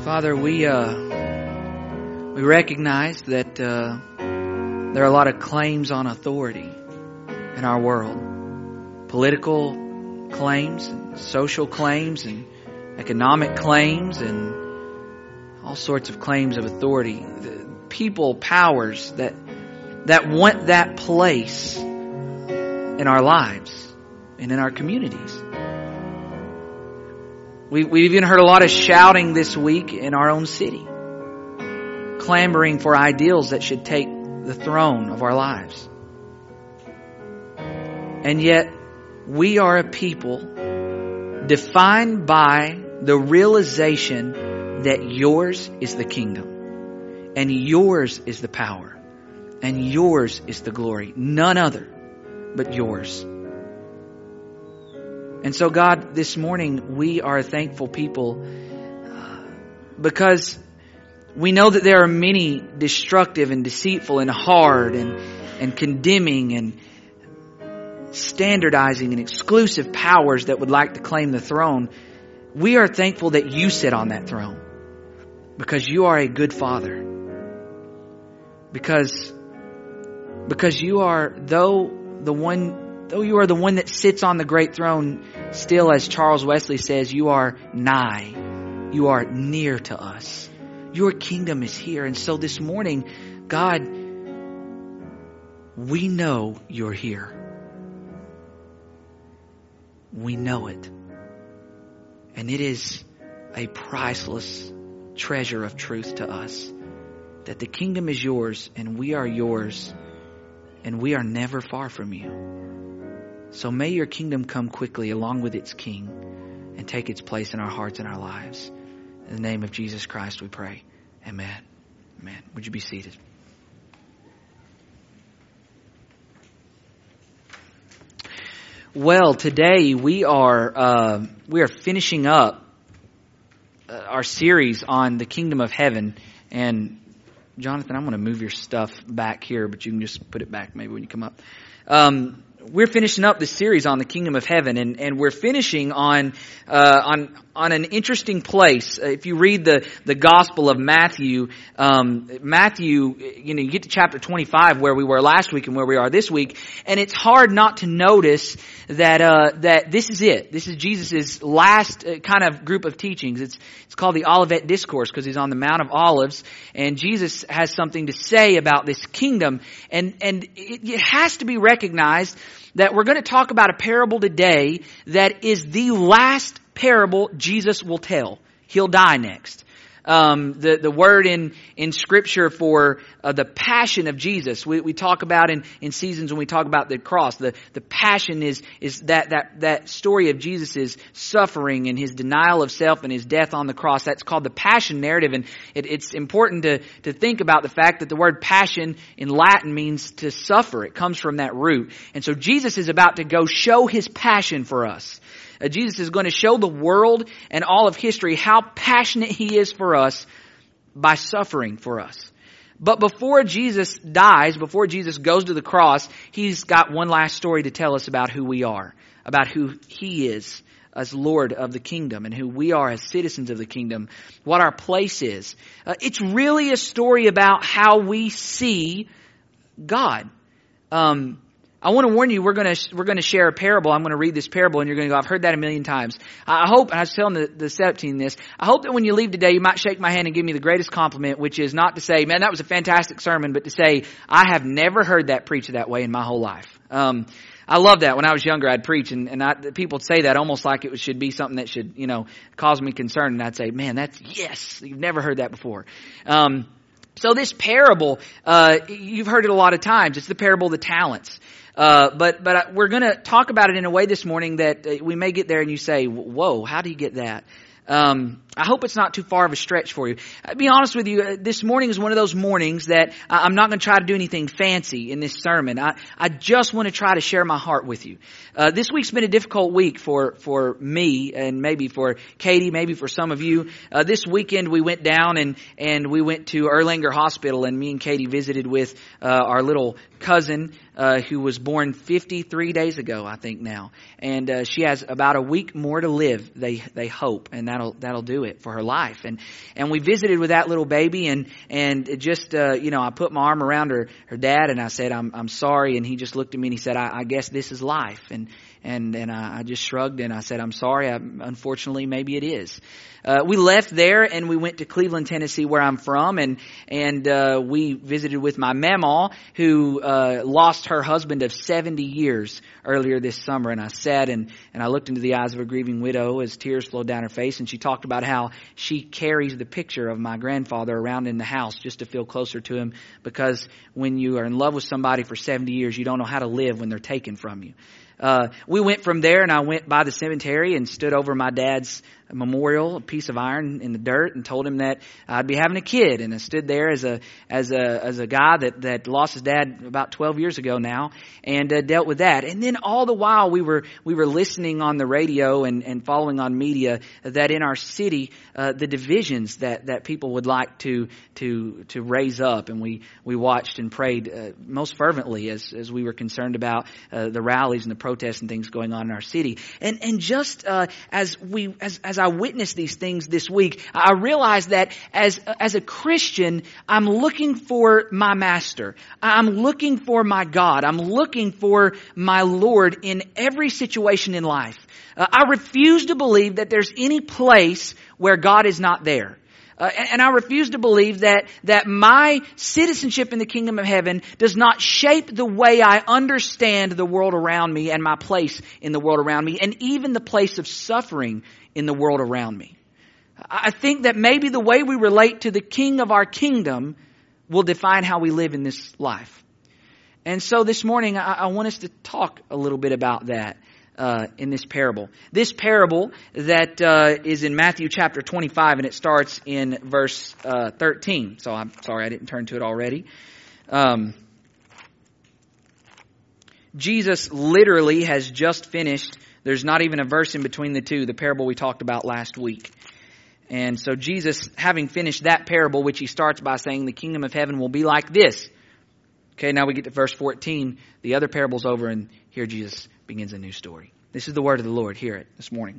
Father, we recognize that there are a lot of claims on authority in our world. Political claims, and social claims, and economic claims, and all sorts of claims of authority. The people, powers that want that place in our lives and in our communities. We've even heard a lot of shouting this week in our own city, clamoring for ideals that should take the throne of our lives. And yet, we are a people defined by the realization that yours is the kingdom, and yours is the power, and yours is the glory. None other but yours. And so, God, this morning we are a thankful people because we know that there are many destructive and deceitful and hard and condemning and standardizing and exclusive powers that would like to claim the throne. We are thankful that you sit on that throne because you are a good Father. Because you are, though you are the one that sits on the great throne, still, as Charles Wesley says, you are nigh. You are near to us. Your kingdom is here. And so this morning, God, we know you're here. We know it. And it is a priceless treasure of truth to us that the kingdom is yours and we are yours and we are never far from you. So may your kingdom come quickly along with its King and take its place in our hearts and our lives. In the name of Jesus Christ we pray. Amen. Amen. Would you be seated? Well, today we are finishing up our series on the kingdom of heaven. And Jonathan, I'm going to move your stuff back here, but you can just put it back maybe when you come up. We're finishing up this series on the kingdom of heaven, and we're finishing on an interesting place. If you read the Gospel of Matthew, you get to chapter 25 where we were last week and where we are this week, and it's hard not to notice that this is it. This is Jesus' last kind of group of teachings. It's called the Olivet Discourse because he's on the Mount of Olives, and Jesus has something to say about this kingdom, and it has to be recognized that we're going to talk about a parable today that is the last parable Jesus will tell. He'll die next. The word in Scripture for the passion of Jesus, we talk about in seasons when we talk about the cross. The passion is that story of Jesus' suffering and his denial of self and his death on the cross. That's called the passion narrative, and it's important to think about the fact that the word passion in Latin means to suffer. It comes from that root. And so Jesus is about to go show his passion for us. Jesus is going to show the world and all of history how passionate he is for us by suffering for us. But before Jesus dies, before Jesus goes to the cross, he's got one last story to tell us about who we are, about who he is as Lord of the kingdom and who we are as citizens of the kingdom, what our place is. It's really a story about how we see God. I want to warn you, we're going to share a parable. I'm going to read this parable and you're going to go, I've heard that a million times. I hope, and I was telling the setup team this, I hope that when you leave today, you might shake my hand and give me the greatest compliment, which is not to say, man, that was a fantastic sermon, but to say, I have never heard that preached that way in my whole life. I love that. When I was younger, I'd preach and people would say that almost like it should be something that should, cause me concern. And I'd say, man, yes, you've never heard that before. So this parable, you've heard it a lot of times. It's the parable of the talents. But we're going to talk about it in a way this morning that we may get there and you say, whoa, how do you get that? I hope it's not too far of a stretch for you. I'll be honest with you, this morning is one of those mornings that I'm not going to try to do anything fancy in this sermon. I just want to try to share my heart with you. This week's been a difficult week for me and maybe for Katie, maybe for some of you. This weekend we went down and we went to Erlanger Hospital, and me and Katie visited with our little cousin who was born 53 days ago, I think now. And she has about a week more to live, they hope, and that'll do it for her life. And we visited with that little baby, and it just I put my arm around her dad, and I said, I'm sorry, and he just looked at me and he said, I guess this is life. And I just shrugged and I said, I'm sorry. Unfortunately, maybe it is. We left there and we went to Cleveland, Tennessee, where I'm from, and we visited with my mamaw, who lost her husband of 70 years earlier this summer. And I sat and I looked into the eyes of a grieving widow as tears flowed down her face, and she talked about how she carries the picture of my grandfather around in the house just to feel closer to him, because when you are in love with somebody for 70 years, you don't know how to live when they're taken from you. We went from there, and I went by the cemetery and stood over my dad's memorial, a piece of iron in the dirt, and told him that I'd be having a kid. And I stood there as a guy that lost his dad about 12 years ago now, and dealt with that. And then all the while we were listening on the radio and following on media that in our city, the divisions that people would like to raise up, and we watched and prayed most fervently as we were concerned about the rallies and the protests and things going on in our city. And just as I witnessed these things this week, I realized that as a Christian, I'm looking for my master. I'm looking for my God. I'm looking for my Lord in every situation in life. I refuse to believe that there's any place where God is not there. And I refuse to believe that my citizenship in the kingdom of heaven does not shape the way I understand the world around me and my place in the world around me, and even the place of suffering in the world around me. I think that maybe the way we relate to the King of our kingdom will define how we live in this life. And so this morning, I want us to talk a little bit about that. In this parable. This parable that is in Matthew chapter 25, and it starts in verse 13. So I'm sorry I didn't turn to it already. Jesus literally has just finished. There's not even a verse in between the two, the parable we talked about last week. And so Jesus, having finished that parable, which he starts by saying the kingdom of heaven will be like this. Okay, now we get to verse 14. The other parable's over, and here Jesus begins a new story. This is the word of the Lord. Hear it this morning.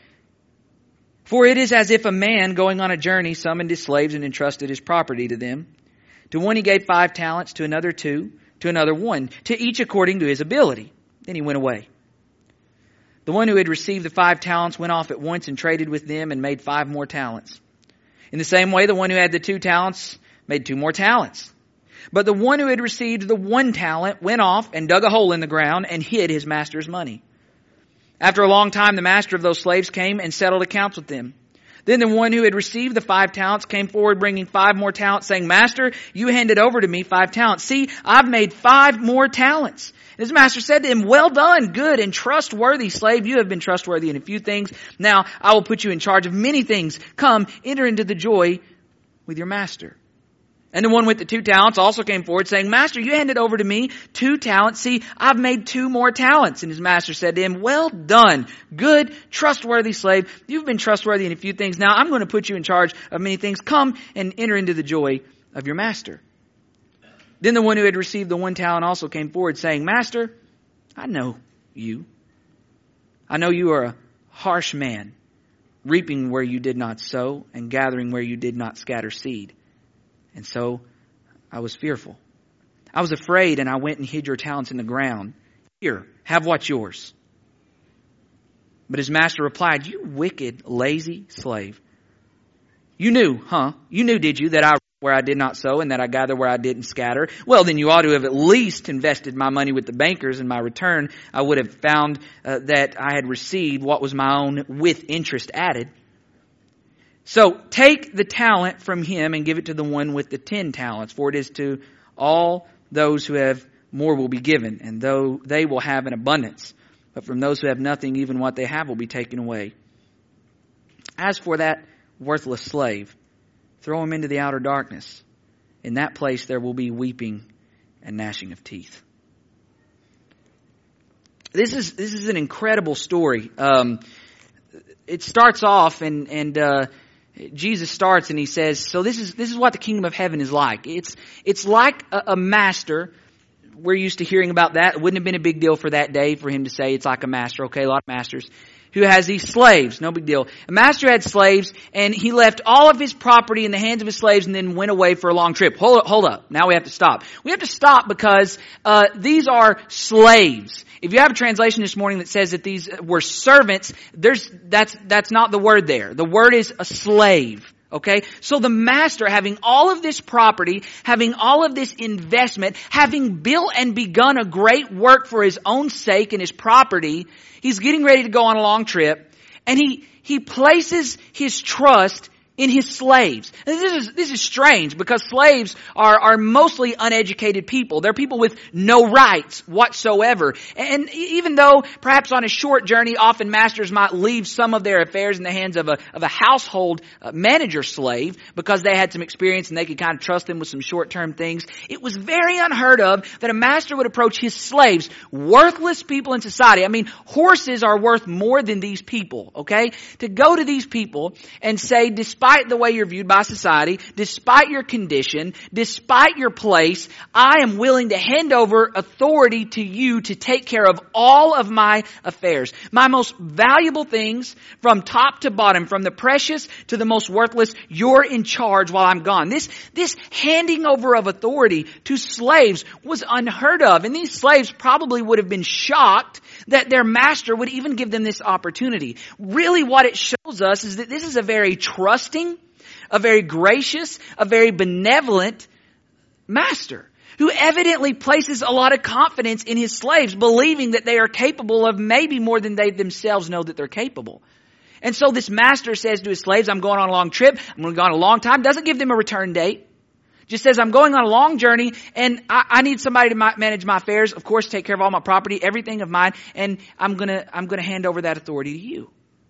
For it is as if a man going on a journey summoned his slaves and entrusted his property to them. To one he gave 5 talents, to another 2, to another 1, to each according to his ability. Then he went away. The one who had received the 5 talents went off at once and traded with them and made 5 more talents. In the same way, the one who had the 2 talents made 2 more talents. But the one who had received the 1 talent went off and dug a hole in the ground and hid his master's money. After a long time, the master of those slaves came and settled accounts with them. Then the one who had received the 5 talents came forward bringing 5 more talents, saying, Master, you handed over to me 5 talents. See, I've made 5 more talents. And his master said to him, Well done, good and trustworthy slave. You have been trustworthy in a few things. Now I will put you in charge of many things. Come, enter into the joy with your master. And the one with the 2 talents also came forward saying, Master, you handed over to me 2 talents. See, I've made 2 more talents. And his master said to him, Well done, good, trustworthy slave. You've been trustworthy in a few things. Now I'm going to put you in charge of many things. Come and enter into the joy of your master. Then the one who had received the 1 talent also came forward saying, Master, I know you. I know you are a harsh man, reaping where you did not sow and gathering where you did not scatter seed. And so I was fearful. I was afraid, and I went and hid your talents in the ground. Here, have what's yours. But his master replied, You wicked, lazy slave. You knew, You knew, did you, that I reap where I did not sow and that I gather where I didn't scatter? Well, then you ought to have at least invested my money with the bankers. In my return, I would have found that I had received what was my own with interest added. So take the talent from him and give it to the one with the 10 talents. For it is to all those who have more will be given, and though they will have an abundance. But from those who have nothing, even what they have will be taken away. As for that worthless slave, throw him into the outer darkness. In that place there will be weeping and gnashing of teeth. This is an incredible story. It starts off and Jesus starts and he says, so this is what the kingdom of heaven is like. It's like a master we're used to hearing about that. It wouldn't have been a big deal for that day for him to say it's like a master. Okay, a lot of masters who has these slaves. No big deal. A master had slaves, and he left all of his property in the hands of his slaves and then went away for a long trip. Hold up. Now we have to stop. We have to stop because these are slaves. If you have a translation this morning that says that these were servants, that's not the word there. The word is a slave. Okay? So the master, having all of this property, having all of this investment, having built and begun a great work for his own sake and his property, he's getting ready to go on a long trip, and he places his trust in his slaves. And this is strange because slaves are mostly uneducated people. They're people with no rights whatsoever. And even though perhaps on a short journey, often masters might leave some of their affairs in the hands of a household manager slave because they had some experience and they could kind of trust them with some short-term things. It was very unheard of that a master would approach his slaves, worthless people in society. I mean, horses are worth more than these people, okay? To go to these people and say, despite the way you're viewed by society, despite your condition, despite your place, I am willing to hand over authority to you to take care of all of my affairs. My most valuable things from top to bottom, from the precious to the most worthless, you're in charge while I'm gone. This handing over of authority to slaves was unheard of. And these slaves probably would have been shocked that their master would even give them this opportunity. Really what it shows us is that this is a very trusting, a very gracious, a very benevolent master who evidently places a lot of confidence in his slaves, believing that they are capable of maybe more than they themselves know that they're capable. And so this master says to his slaves, I'm going on a long trip, I'm going to go on a long time, doesn't give them a return date. Just says, I'm going on a long journey and I need somebody to manage my affairs, of course, take care of all my property, everything of mine, and I'm going to hand over that authority to you.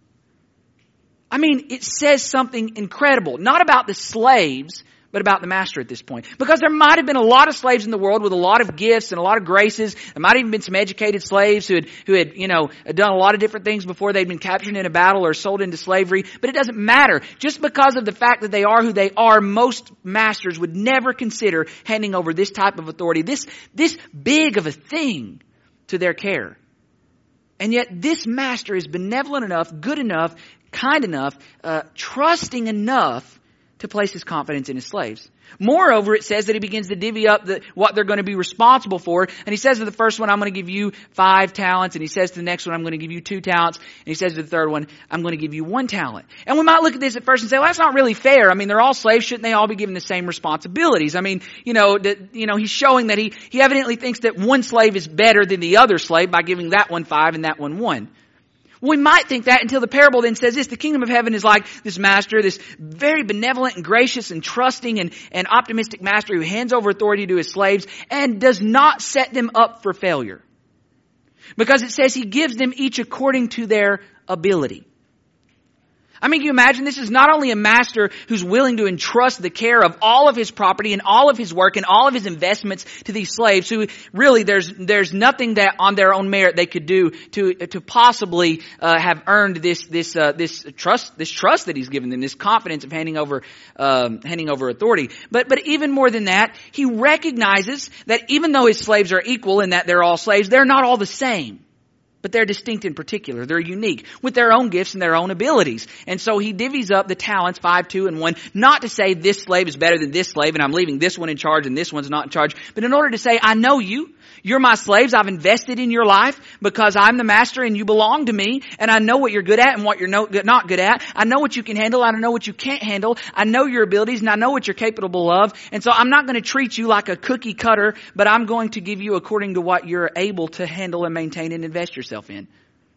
I mean, it says something incredible, not about the slaves, but about the master at this point. Because there might have been a lot of slaves in the world with a lot of gifts and a lot of graces. There might have even been some educated slaves who had done a lot of different things before they'd been captured in a battle or sold into slavery. But it doesn't matter. Just because of the fact that they are who they are, most masters would never consider handing over this type of authority, this big of a thing, to their care. And yet this master is benevolent enough, good enough, kind enough, trusting enough to place his confidence in his slaves. Moreover, it says that he begins to divvy up what they're going to be responsible for. And he says to the first one, I'm going to give you 5 talents. And he says to the next one, I'm going to give you 2 talents. And he says to the third one, I'm going to give you 1 talent. And we might look at this at first and say, well, that's not really fair. I mean, they're all slaves. Shouldn't they all be given the same responsibilities? I mean, he's showing that he evidently thinks that one slave is better than the other slave by giving that one 5 and that one 1. We might think that until the parable then says this: the kingdom of heaven is like this master, this very benevolent and gracious and trusting and optimistic master who hands over authority to his slaves and does not set them up for failure. Because it says he gives them each according to their ability. I mean, can you imagine? This is not only a master who's willing to entrust the care of all of his property and all of his work and all of his investments to these slaves who really there's nothing that on their own merit they could do to possibly have earned this trust that he's given them, this confidence of handing over authority. But even more than that, he recognizes that even though his slaves are equal in that they're all slaves, they're not all the same. But they're distinct in particular. They're unique with their own gifts and their own abilities. And so he divvies up the talents, 5, 2, and 1, not to say this slave is better than this slave and I'm leaving this one in charge and this one's not in charge, but in order to say, I know you. You're my slaves. I've invested in your life because I'm the master and you belong to me. And I know what you're good at and what you're not good at. I know what you can handle. I know what you can't handle. I know your abilities and I know what you're capable of. And so I'm not going to treat you like a cookie cutter, but I'm going to give you according to what you're able to handle and maintain and invest yourself in.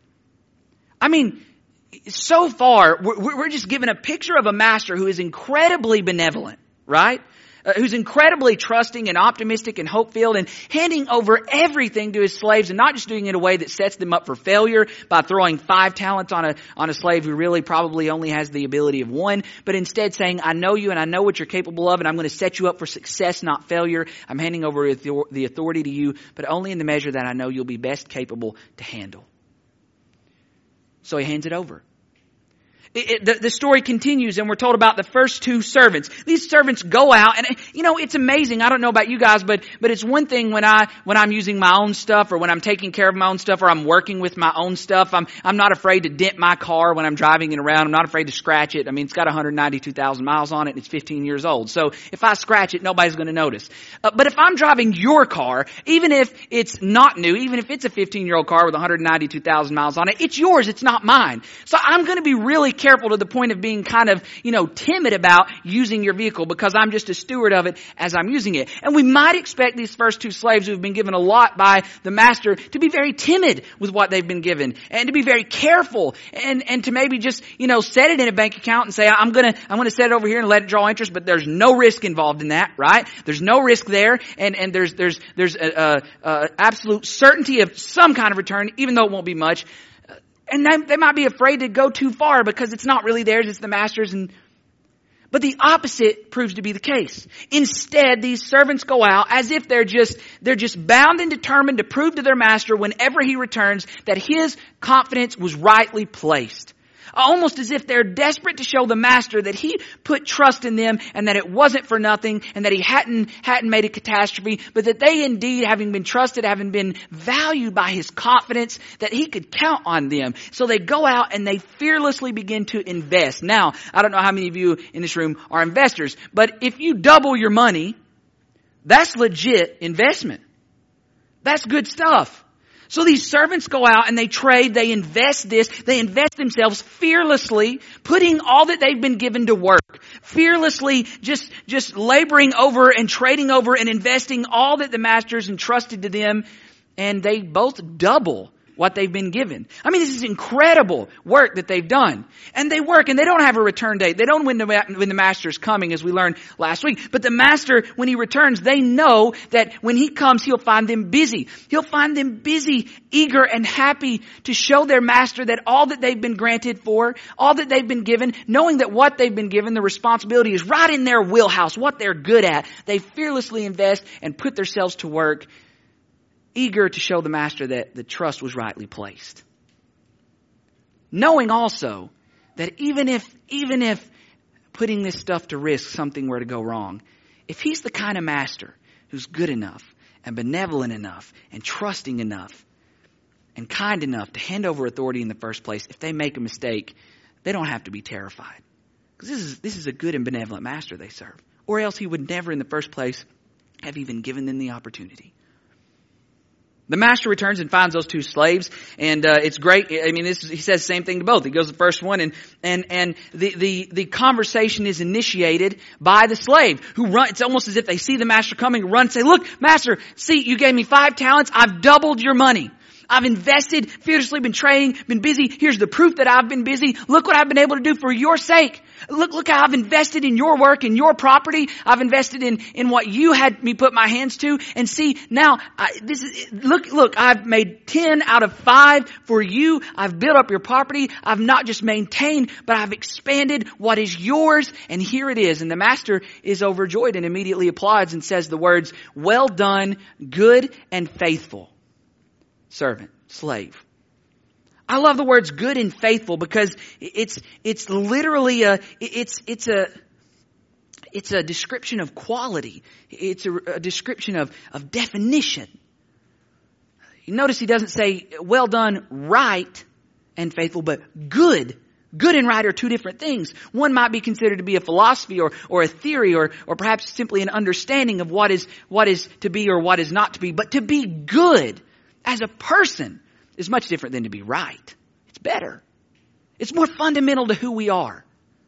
I mean, so far, we're just given a picture of a master who is incredibly benevolent, right? Who's incredibly trusting and optimistic and hope-filled and handing over everything to his slaves and not just doing it in a way that sets them up for failure by throwing 5 talents on a slave who really probably only has the ability of 1, but instead saying, I know you and I know what you're capable of and I'm going to set you up for success, not failure. I'm handing over the authority to you, but only in the measure that I know you'll be best capable to handle. So he hands it over. The story continues and we're told about the first two servants. These servants go out and, it's amazing. I don't know about you guys, but it's one thing when I'm using my own stuff or when I'm taking care of my own stuff or I'm working with my own stuff. I'm not afraid to dent my car when I'm driving it around. I'm not afraid to scratch it. I mean, it's got 192,000 miles on it and it's 15 years old. So if I scratch it, nobody's going to notice. But if I'm driving your car, even if it's not new, even if it's a 15-year-old car with 192,000 miles on it, it's yours. It's not mine. So I'm going to be really careful to the point of being kind of, timid about using your vehicle because I'm just a steward of it as I'm using it. And we might expect these first two slaves who have been given a lot by the master to be very timid with what they've been given and to be very careful and to maybe just, set it in a bank account and say, I'm going to set it over here and let it draw interest, but there's no risk involved in that, right? There's no risk there and there's absolute certainty of some kind of return, even though it won't be much. And they might be afraid to go too far because it's not really theirs, it's the master's. But the opposite proves to be the case. Instead, these servants go out as if they're just bound and determined to prove to their master whenever he returns that his confidence was rightly placed. Almost as if they're desperate to show the master that he put trust in them and that it wasn't for nothing and that he hadn't made a catastrophe, but that they indeed, having been trusted, having been valued by his confidence, that he could count on them. So they go out and they fearlessly begin to invest. Now, I don't know how many of you in this room are investors, but if you double your money, that's legit investment. That's good stuff. So these servants go out and they trade, they invest themselves fearlessly, putting all that they've been given to work. Fearlessly just laboring over and trading over and investing all that the master's entrusted to them. And they both double what they've been given. I mean, this is incredible work that they've done. And they work and they don't have a return date. They don't know when the master's coming, as we learned last week. But the master, when he returns, they know that when he comes, he'll find them busy. He'll find them busy, eager and happy to show their master that all that they've been granted for, all that they've been given, knowing that what they've been given, the responsibility is right in their wheelhouse, what they're good at. They fearlessly invest and put themselves to work, eager to show the master that the trust was rightly placed. Knowing also that even if putting this stuff to risk something were to go wrong, if he's the kind of master who's good enough and benevolent enough and trusting enough and kind enough to hand over authority in the first place, if they make a mistake, they don't have to be terrified. Because this is a good and benevolent master they serve. Or else he would never in the first place have even given them the opportunity. The master returns and finds those two slaves, and it's great. I mean, he says the same thing to both. He goes to the first one, and the conversation is initiated by the slave who run. It's almost as if they see the master coming, run, and say, "Look, master, see, you gave me 5 talents. I've doubled your money. I've invested, fiercely been trading, been busy. Here's the proof that I've been busy. Look what I've been able to do for your sake. Look how I've invested in your work, in your property. I've invested in what you had me put my hands to. And see, now, look, I've made 10 out of 5 for you. I've built up your property. I've not just maintained, but I've expanded what is yours. And here it is." And the master is overjoyed and immediately applauds and says the words, "Well done, good and faithful servant," slave. I love the words good and faithful because it's literally it's a description of quality. It's a description of definition. You notice he doesn't say well done, right and faithful, but good. Good and right are two different things. One might be considered to be a philosophy or a theory or perhaps simply an understanding of what is to be or what is not to be. But to be good as a person is much different than to be right. It's better. It's more fundamental to who we are.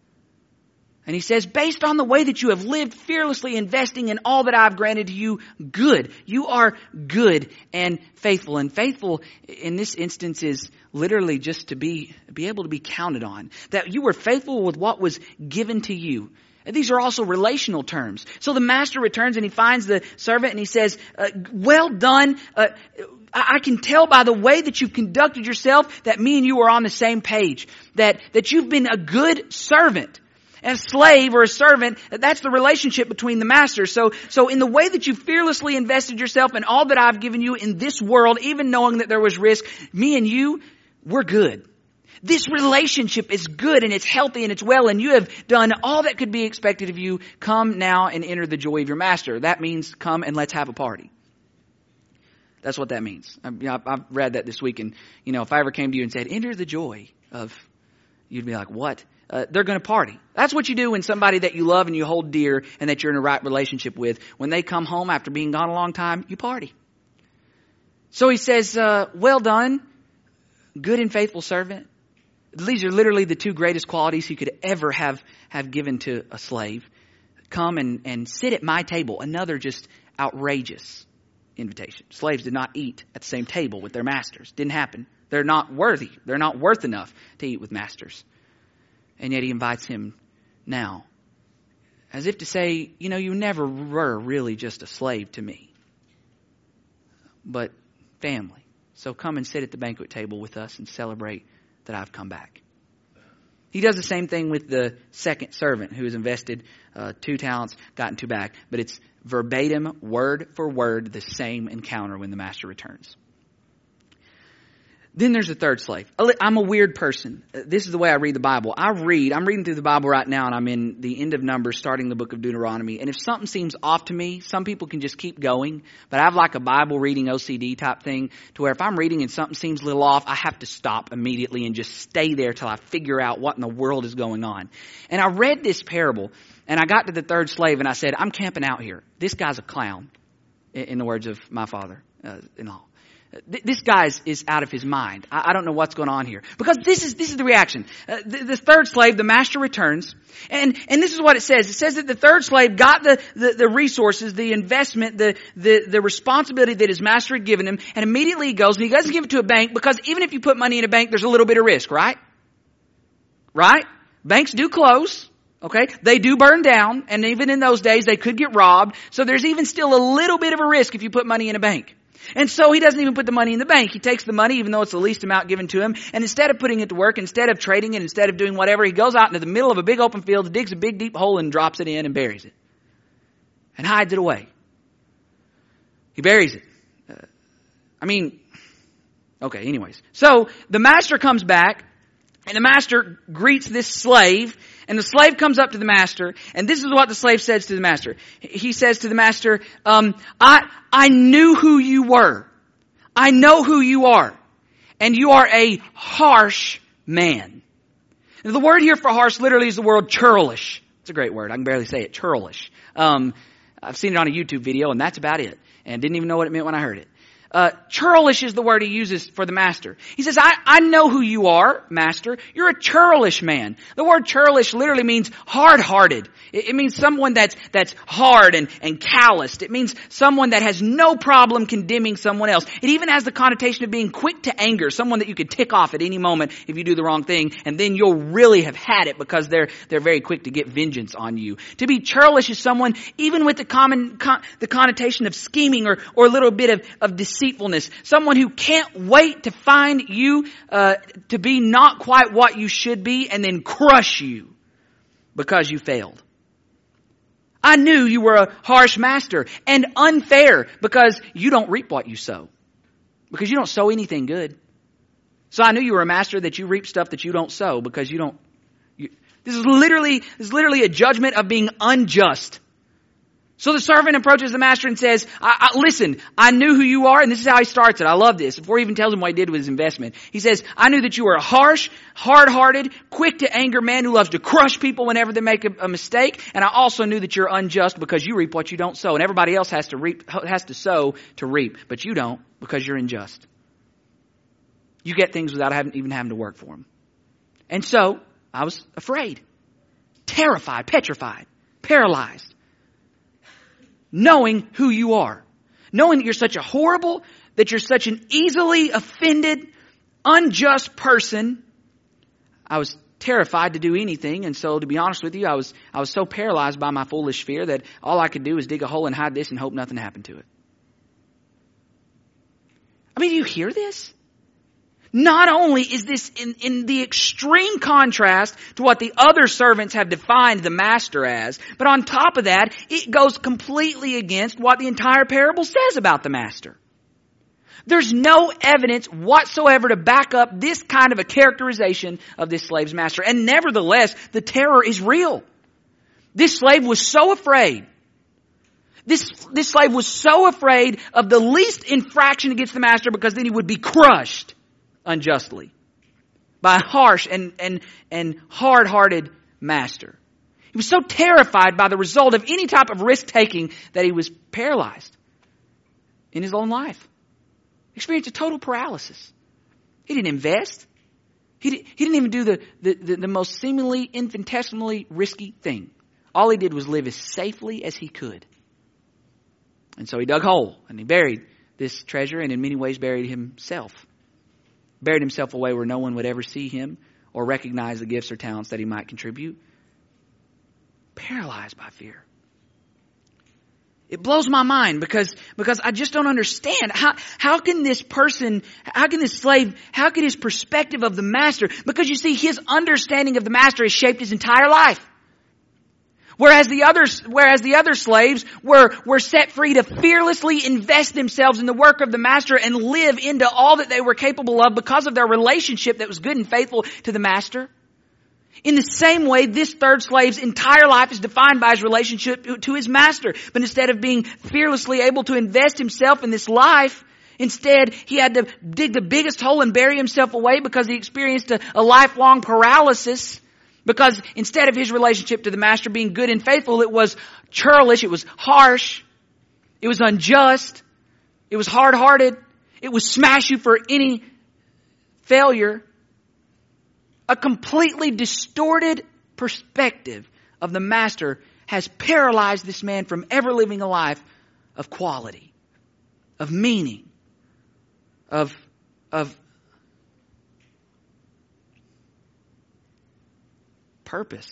And he says, based on the way that you have lived fearlessly, investing in all that I've granted to you, good. You are good and faithful. And faithful in this instance is literally just to be able to be counted on. That you were faithful with what was given to you. And these are also relational terms. So the master returns and he finds the servant and he says, well done. I can tell by the way that you've conducted yourself that me and you are on the same page. That you've been a good servant. And a slave or a servant, that's the relationship between the masters. So in the way that you fearlessly invested yourself in all that I've given you in this world, even knowing that there was risk, me and you, we're good. This relationship is good and it's healthy and it's well, and you have done all that could be expected of you. Come now and enter the joy of your master. That means come and let's have a party. That's what that means. I've read that this week, and if I ever came to you and said, enter the joy of, you'd be like, what? They're going to party. That's what you do when somebody that you love and you hold dear and that you're in a right relationship with, when they come home after being gone a long time, you party. So he says, well done, good and faithful servant. These are literally the two greatest qualities he could ever have given to a slave. Come and sit at my table. Another just outrageous invitation. Slaves did not eat at the same table with their masters. Didn't happen. They're not worthy. They're not worth enough to eat with masters. And yet he invites him now. As if to say, you never were really just a slave to me, but family. So come and sit at the banquet table with us and celebrate that I've come back. He does the same thing with the second servant who has invested 2 talents, gotten 2 back. But it's verbatim, word for word, the same encounter when the master returns. Then there's a third slave. I'm a weird person. This is the way I read the Bible. I'm reading through the Bible right now, and I'm in the end of Numbers, starting the book of Deuteronomy. And if something seems off to me, some people can just keep going. But I have like a Bible reading OCD type thing to where if I'm reading and something seems a little off, I have to stop immediately and just stay there till I figure out what in the world is going on. And I read this parable, and I got to the third slave, and I said, I'm camping out here. This guy's a clown, in the words of my father-in-law. This guy is out of his mind. I don't know what's going on here. Because this is the reaction. The third slave, the master returns. And this is what it says. It says that the third slave got the resources, the investment, the responsibility that his master had given him. And immediately he goes and he doesn't give it to a bank, because even if you put money in a bank, there's a little bit of risk, right? Right? Banks do close. Okay? They do burn down. And even in those days, they could get robbed. So there's even still a little bit of a risk if you put money in a bank. And so he doesn't even put the money in the bank. He takes the money, even though it's the least amount given to him, and instead of putting it to work, instead of trading it, instead of doing whatever, he goes out into the middle of a big open field, digs a big deep hole and drops it in and buries it. And hides it away. He buries it. Okay, anyways. So the master comes back, and the master greets this slave, and the slave comes up to the master, and this is what the slave says to the master. He says to the master, I knew who you were. I know who you are. And you are a harsh man. Now, the word here for harsh literally is the word churlish. It's a great word. I can barely say it. Churlish. I've seen it on a YouTube video, and that's about it. And didn't even know what it meant when I heard it. Churlish is the word he uses for the master. He says, I know who you are, master. You're a churlish man. The word churlish literally means hard-hearted. It means someone that's hard and calloused. It means someone that has no problem condemning someone else. It even has the connotation of being quick to anger, someone that you could tick off at any moment if you do the wrong thing, and then you'll really have had it because they're very quick to get vengeance on you. To be churlish is someone, even with the connotation of scheming or a little bit of deceitfulness, someone who can't wait to find you to be not quite what you should be and then crush you because you failed. I knew you were a harsh master and unfair because you don't reap what you sow. Because you don't sow anything good. So I knew you were a master that you reap stuff that you don't sow because you don't. This is literally a judgment of being unjust. So the servant approaches the master and says, listen, I knew who you are. And this is how he starts it. I love this. Before he even tells him what he did with his investment. He says, I knew that you were a harsh, hard-hearted, quick to anger man who loves to crush people whenever they make a mistake. And I also knew that you're unjust because you reap what you don't sow. And everybody else has to sow to reap. But you don't because you're unjust. You get things without even having to work for them. And so I was afraid, terrified, petrified, paralyzed. Knowing who you are. Knowing that you're such a horrible, that you're such an easily offended, unjust person. I was terrified to do anything. And so to be honest with you, I was so paralyzed by my foolish fear that all I could do was dig a hole and hide this and hope nothing happened to it. Do you hear this? Not only is this in the extreme contrast to what the other servants have defined the master as, but on top of that, it goes completely against what the entire parable says about the master. There's no evidence whatsoever to back up this kind of a characterization of this slave's master. And nevertheless, the terror is real. This slave was so afraid. This slave was so afraid of the least infraction against the master, because then he would be crushed unjustly by a harsh and hard-hearted master. He was so terrified by the result of any type of risk-taking that he was paralyzed in his own life. He experienced a total paralysis. He didn't invest. He didn't even do the most seemingly infinitesimally risky thing. All he did was live as safely as he could. And so he dug a hole and he buried this treasure, and in many ways buried himself. Buried himself away where no one would ever see him or recognize the gifts or talents that he might contribute. Paralyzed by fear. It blows my mind because I just don't understand. How can this person, how can this slave, how can his perspective of the master, because you see, his understanding of the master has shaped his entire life. Whereas the other slaves were set free to fearlessly invest themselves in the work of the master and live into all that they were capable of because of their relationship that was good and faithful to the master. In the same way, this third slave's entire life is defined by his relationship to his master. But instead of being fearlessly able to invest himself in this life, instead he had to dig the biggest hole and bury himself away because he experienced a lifelong paralysis. Because instead of his relationship to the master being good and faithful, it was churlish, it was harsh, it was unjust, it was hard-hearted, it was smash you for any failure. A completely distorted perspective of the master has paralyzed this man from ever living a life of quality, of meaning, of purpose.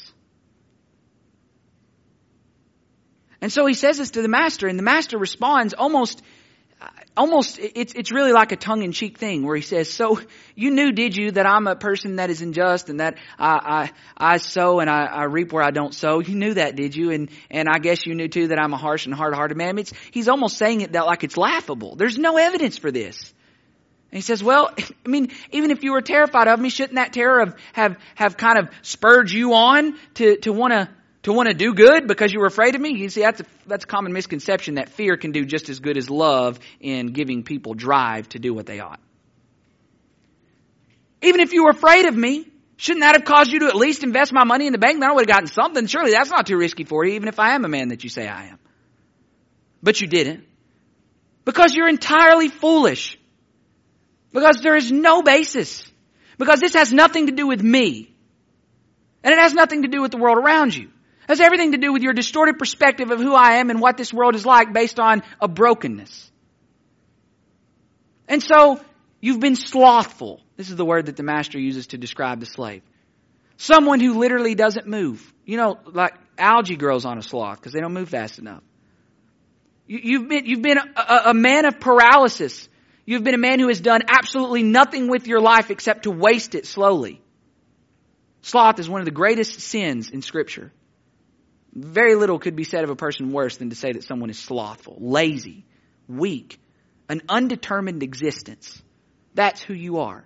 And so he says this to the master, and the master responds almost it's really like a tongue-in-cheek thing where he says, so you knew, did you, that I'm a person that is unjust and that I sow and I reap where I don't sow? You knew that, did you? And I guess you knew too that I'm a harsh and hard-hearted man. I mean, he's almost saying it that like it's laughable. There's no evidence for this. And he says, well, I mean, even if you were terrified of me, shouldn't that terror have kind of spurred you on to want to do good because you were afraid of me? You see, that's a common misconception that fear can do just as good as love in giving people drive to do what they ought. Even if you were afraid of me, shouldn't that have caused you to at least invest my money in the bank? Then I would have gotten something. Surely that's not too risky for you, even if I am a man that you say I am. But you didn't. Because you're entirely foolish. Because there is no basis. Because this has nothing to do with me. And it has nothing to do with the world around you. It has everything to do with your distorted perspective of who I am and what this world is like based on a brokenness. And so, you've been slothful. This is the word that the master uses to describe the slave. Someone who literally doesn't move. You know, like algae grows on a sloth because they don't move fast enough. You've been a man of paralysis. You've been a man who has done absolutely nothing with your life except to waste it slowly. Sloth is one of the greatest sins in Scripture. Very little could be said of a person worse than to say that someone is slothful, lazy, weak, an undetermined existence. That's who you are.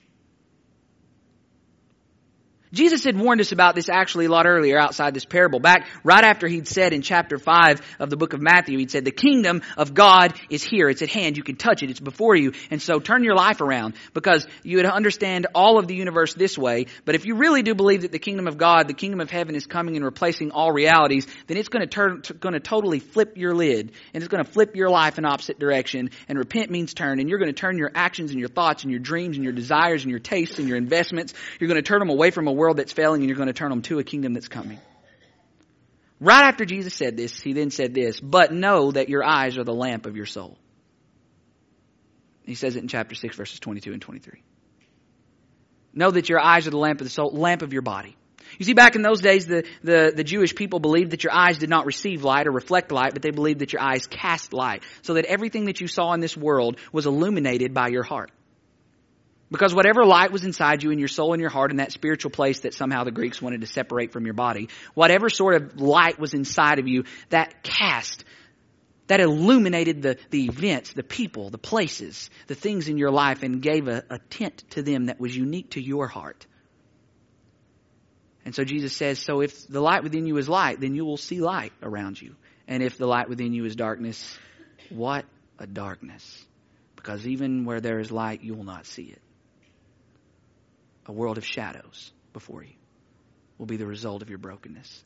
Jesus had warned us about this actually a lot earlier outside this parable. Back right after he'd said in chapter 5 of the book of Matthew, he'd said, the kingdom of God is here. It's at hand. You can touch it. It's before you. And so turn your life around, because you would understand all of the universe this way. But if you really do believe that the kingdom of God, the kingdom of heaven is coming and replacing all realities, then it's going to totally flip your lid, and it's going to flip your life in opposite direction. And repent means turn. And you're going to turn your actions and your thoughts and your dreams and your desires and your tastes and your investments. You're going to turn them away from a world that's failing, and you're going to turn them to a kingdom that's coming. Right after Jesus said this, he then said this, but know that your eyes are the lamp of your soul. He says it in chapter 6, verses 22 and 23. Know that your eyes are the lamp of the soul, lamp of your body. You see, back in those days, the Jewish people believed that your eyes did not receive light or reflect light, but they believed that your eyes cast light, so that everything that you saw in this world was illuminated by your heart. Because whatever light was inside you in your soul and your heart in that spiritual place that somehow the Greeks wanted to separate from your body, whatever sort of light was inside of you, that cast that illuminated the events, the people, the places, the things in your life, and gave a tint to them that was unique to your heart. And so Jesus says, so if the light within you is light, then you will see light around you. And if the light within you is darkness, what a darkness. Because even where there is light, you will not see it. A world of shadows before you will be the result of your brokenness.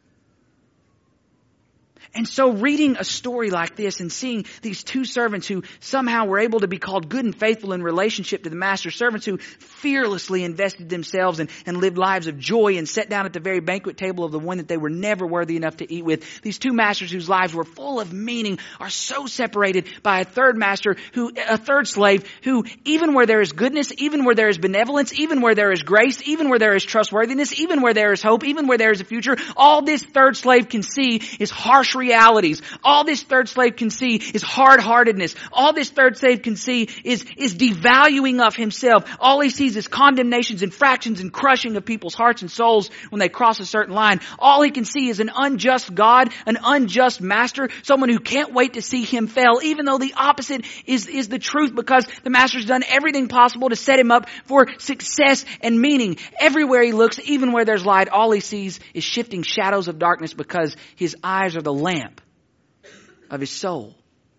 And so reading a story like this and seeing these two servants who somehow were able to be called good and faithful in relationship to the master, servants who fearlessly invested themselves and lived lives of joy and sat down at the very banquet table of the one that they were never worthy enough to eat with. These two masters whose lives were full of meaning are so separated by a third slave who even where there is goodness, even where there is benevolence, even where there is grace, even where there is trustworthiness, even where there is hope, even where there is a future, all this third slave can see is harsh realities. All this third slave can see is hard-heartedness. All this third slave can see is devaluing of himself. All he sees is condemnations, infractions, and crushing of people's hearts and souls when they cross a certain line. All he can see is an unjust God, an unjust master, someone who can't wait to see him fail, even though the opposite is the truth, because the master's done everything possible to set him up for success and meaning. Everywhere he looks, even where there's light, all he sees is shifting shadows of darkness because his eyes are the lamp of his soul.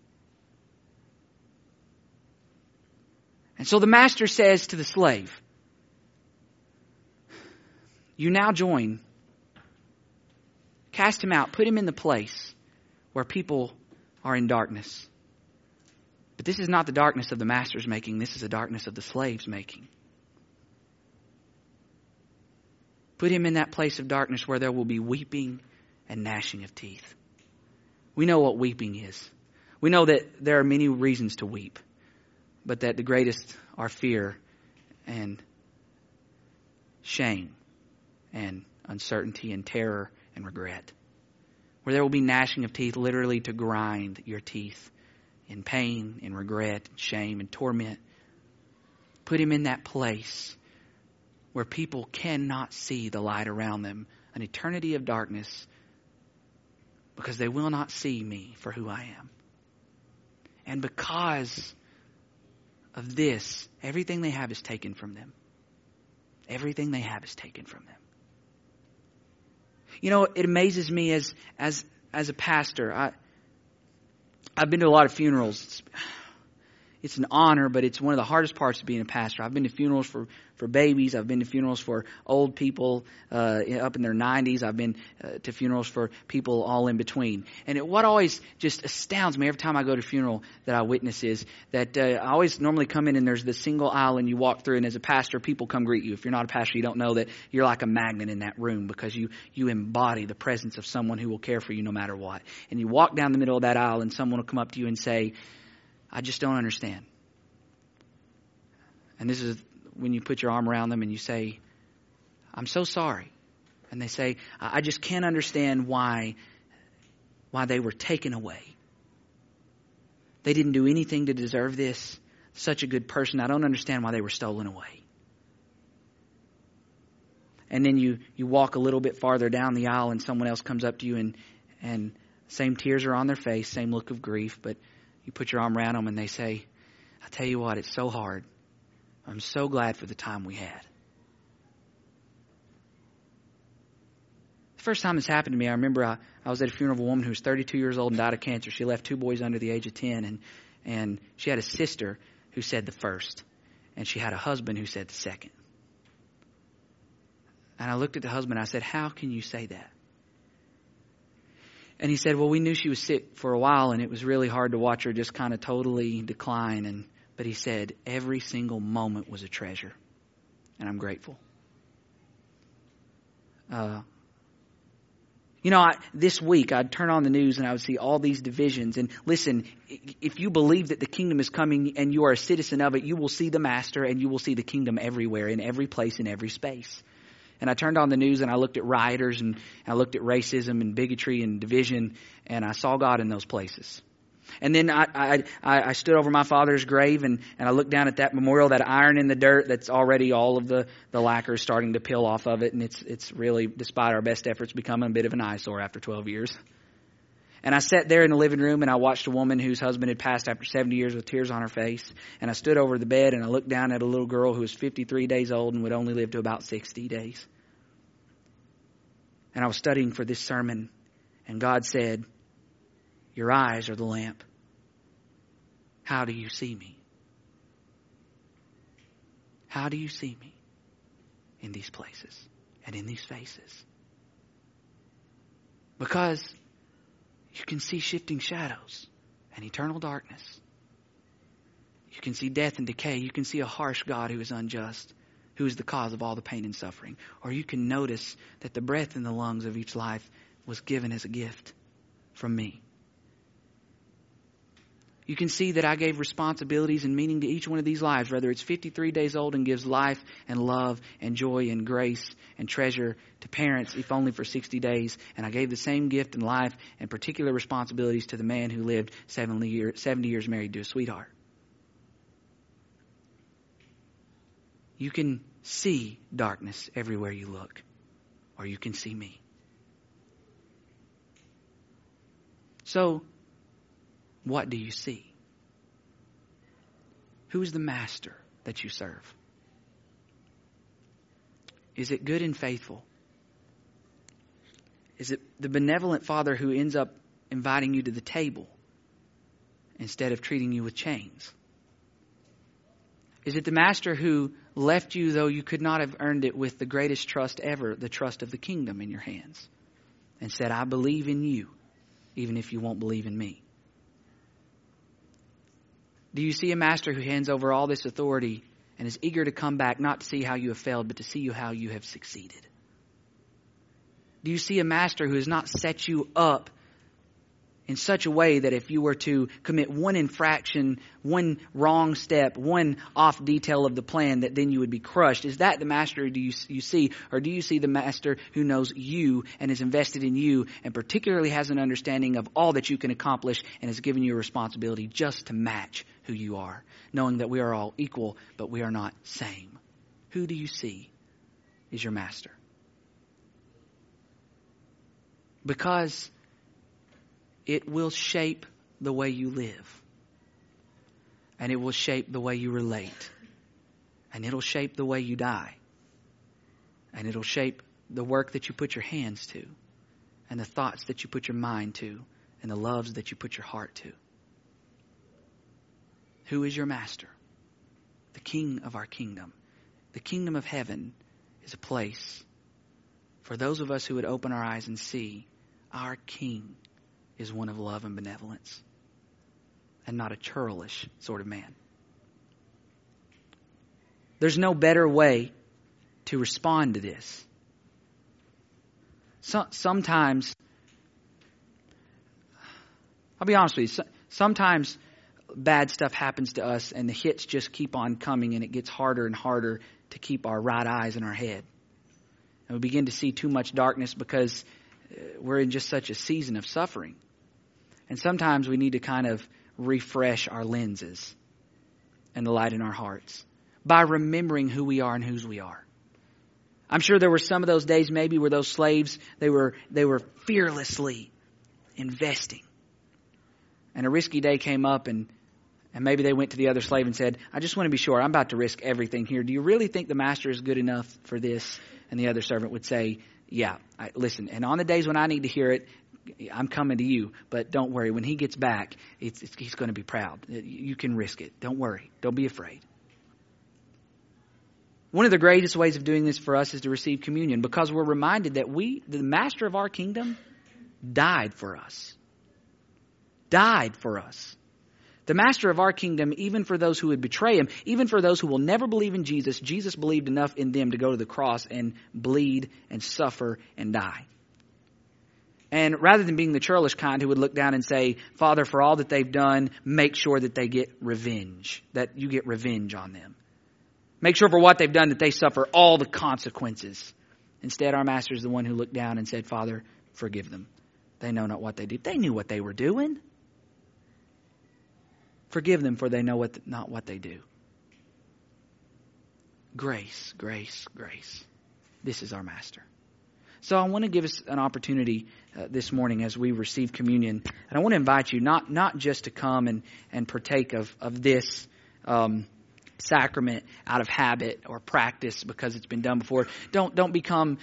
And so the master says to the slave, you now join, cast him out, put him in the place where people are in darkness. But this is not the darkness of the master's making, this is the darkness of the slave's making. Put him in that place of darkness where there will be weeping and gnashing of teeth. We know what weeping is. We know that there are many reasons to weep, but that the greatest are fear and shame and uncertainty and terror and regret. Where there will be gnashing of teeth, literally to grind your teeth in pain, in regret, shame, and torment. Put him in that place where people cannot see the light around them, an eternity of darkness, because they will not see me for who I am. And because of this, everything they have is taken from them. Everything they have is taken from them. You know, it amazes me as a pastor. I've been to a lot of funerals. It's an honor, but it's one of the hardest parts of being a pastor. I've been to funerals for babies. I've been to funerals for old people up in their 90s. I've been to funerals for people all in between. And what always just astounds me every time I go to a funeral that I witness is that I always normally come in and there's this single aisle and you walk through, and as a pastor, people come greet you. If you're not a pastor, you don't know that you're like a magnet in that room because you embody the presence of someone who will care for you no matter what. And you walk down the middle of that aisle and someone will come up to you and say, I just don't understand. And this is when you put your arm around them and you say, I'm so sorry. And they say, I just can't understand why they were taken away. They didn't do anything to deserve this. Such a good person. I don't understand why they were stolen away. And then you walk a little bit farther down the aisle and someone else comes up to you and same tears are on their face, same look of grief, but you put your arm around them and they say, I tell you what, it's so hard. I'm so glad for the time we had. The first time this happened to me, I remember I was at a funeral of a woman who was 32 years old and died of cancer. She left 2 boys under the age of 10, and she had a sister who said the first, and she had a husband who said the second. And I looked at the husband and I said, how can you say that? And he said, well, we knew she was sick for a while and it was really hard to watch her just kind of totally decline. But he said, every single moment was a treasure. And I'm grateful. This week I'd turn on the news and I would see all these divisions. And listen, if you believe that the kingdom is coming and you are a citizen of it, you will see the master and you will see the kingdom everywhere, in every place, in every space. And I turned on the news and I looked at rioters and I looked at racism and bigotry and division, and I saw God in those places. And then I stood over my father's grave and I looked down at that memorial, that iron in the dirt that's already all of the lacquer starting to peel off of it. And it's really, despite our best efforts, becoming a bit of an eyesore after 12 years. And I sat there in the living room and I watched a woman whose husband had passed after 70 years with tears on her face. And I stood over the bed and I looked down at a little girl who was 53 days old and would only live to about 60 days. And I was studying for this sermon, and God said, your eyes are the lamp. How do you see me? How do you see me in these places and in these faces? Because you can see shifting shadows and eternal darkness. You can see death and decay. You can see a harsh God who is unjust, who is the cause of all the pain and suffering. Or you can notice that the breath in the lungs of each life was given as a gift from me. You can see that I gave responsibilities and meaning to each one of these lives, whether it's 53 days old and gives life and love and joy and grace and treasure to parents, if only for 60 days. And I gave the same gift and life and particular responsibilities to the man who lived 70 years married to a sweetheart. You can see darkness everywhere you look, or you can see me. So, what do you see? Who is the master that you serve? Is it good and faithful? Is it the benevolent Father who ends up inviting you to the table instead of treating you with chains? Is it the master who left you though you could not have earned it with the greatest trust ever, the trust of the kingdom in your hands, and said, I believe in you, even if you won't believe in me? Do you see a master who hands over all this authority and is eager to come back, not to see how you have failed, but to see how you have succeeded? Do you see a master who has not set you up in such a way that if you were to commit one infraction, one wrong step, one off detail of the plan, that then you would be crushed? Is that the master you see? Or do you see the master who knows you and is invested in you and particularly has an understanding of all that you can accomplish and has given you a responsibility just to match who you are, knowing that we are all equal, but we are not same? Who do you see is your master? Because it will shape the way you live. And it will shape the way you relate. And it'll shape the way you die. And it'll shape the work that you put your hands to. And the thoughts that you put your mind to. And the loves that you put your heart to. Who is your master? The King of our kingdom. The kingdom of heaven is a place for those of us who would open our eyes and see our King is one of love and benevolence and not a churlish sort of man. There's no better way to respond to this. Sometimes, I'll be honest with you, sometimes bad stuff happens to us and the hits just keep on coming and it gets harder and harder to keep our right eyes in our head. And we begin to see too much darkness because we're in just such a season of suffering. And sometimes we need to kind of refresh our lenses and the light in our hearts by remembering who we are and whose we are. I'm sure there were some of those days maybe where those slaves, they were fearlessly investing. And a risky day came up and maybe they went to the other slave and said, I just want to be sure, I'm about to risk everything here. Do you really think the master is good enough for this? And the other servant would say, yeah, listen, and on the days when I need to hear it, I'm coming to you, but don't worry. When he gets back, he's going to be proud. You can risk it. Don't worry. Don't be afraid. One of the greatest ways of doing this for us is to receive communion, because we're reminded that the master of our kingdom, died for us. Died for us. The master of our kingdom, even for those who would betray him, even for those who will never believe in Jesus, Jesus believed enough in them to go to the cross and bleed and suffer and die. And rather than being the churlish kind who would look down and say, Father, for all that they've done, make sure that they get revenge, that you get revenge on them. Make sure for what they've done that they suffer all the consequences. Instead, our master is the one who looked down and said, Father, forgive them. They know not what they do. They knew what they were doing. Forgive them, for they know not what they do. Grace, grace, grace. This is our master. So I want to give us an opportunity this morning as we receive communion. And I want to invite you not just to come and partake of this sacrament out of habit or practice because it's been done before. Don't become